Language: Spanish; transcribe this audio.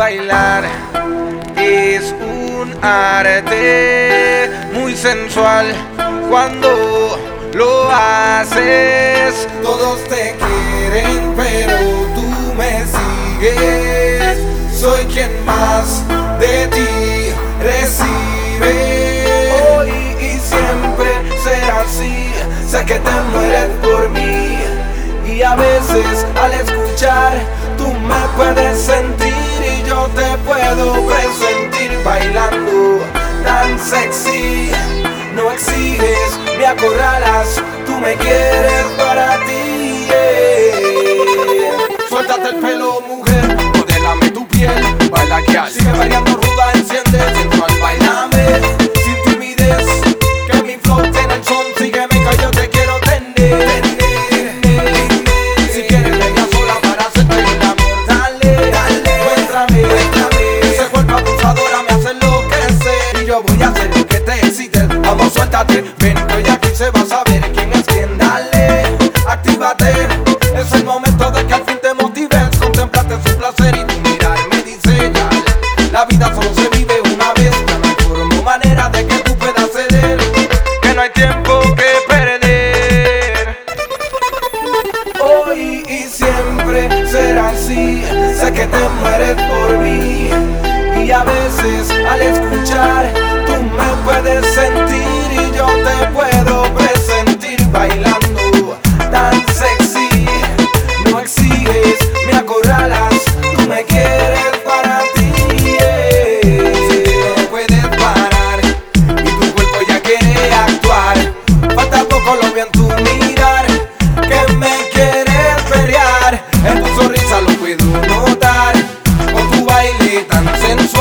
bailar es un arte muy sensual. Cuando lo haces, todos te quieren, pero tú me sigues. Soy quien más de ti recibe. Hoy y siempre será así. Sé que te mueres por mí. Y a veces al escuchar tú me puedes sentir y yo te puedo presentir bailando tan sexy. No exiges, me acorralas, tú me quieres para ti, Suéltate el pelo, mujer, modélame tu piel, baila que al sigue bailando ruda, enciende, sensual, bailame, sin timidez, que mi flow tiene el son, sígueme que yo te quiero tener. Si quieres venga sola para hacerte el amor, dale, muéstrame, ese cuerpo abusadora me hace enloquecer y yo voy a hacer lo que te excite. Vamos, suéltate, ven que ya aquí se va a saber quién es quién, dale, actívate, es el momento de que al fin te motives, contemplate su placer y tu mirar me dice ya, la vida solo se vive una vez, ya no hay forma o manera de que tú puedas ceder, que no hay tiempo que perder. Hoy y siempre será así, sé que te mueres por mí y a veces al escuchar tú me puedes sentir y yo te puedo presentir bailando tan sexy. No exiges, me acorralas, tú me quieres para ti, Sé que no puedes parar y tu cuerpo ya quiere actuar. Falta poco, lo vi en tu mirar, que me quieres pelear. En tu sonrisa lo puedo notar, con tu baile tan sensual.